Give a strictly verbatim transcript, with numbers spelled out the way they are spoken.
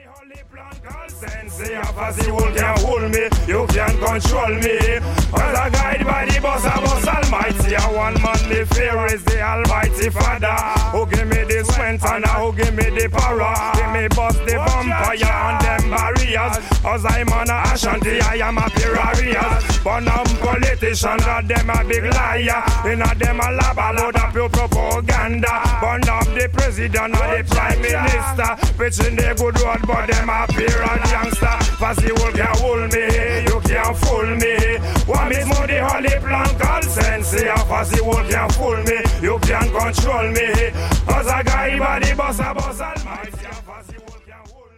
holy plan called sense. As the world can hold me, you can control me. As I guide by the boss of us almighty, a one man the fear is the almighty Father. Who give me the strength and who give me the power. Give me bust the vampire and them barriers. As I'm on a Ashanti, I am a Pirarias. But I'm politicians and them a big liar. In a them a lab a load of pure propaganda. Burn up the president and the prime minister. Pitching the good road but them a pure and youngster. Fast you can hold me, you can't fool me. One is more the holy plan called sense. Fast you can fool me, you can't control me. As a guy by the boss of us almighty.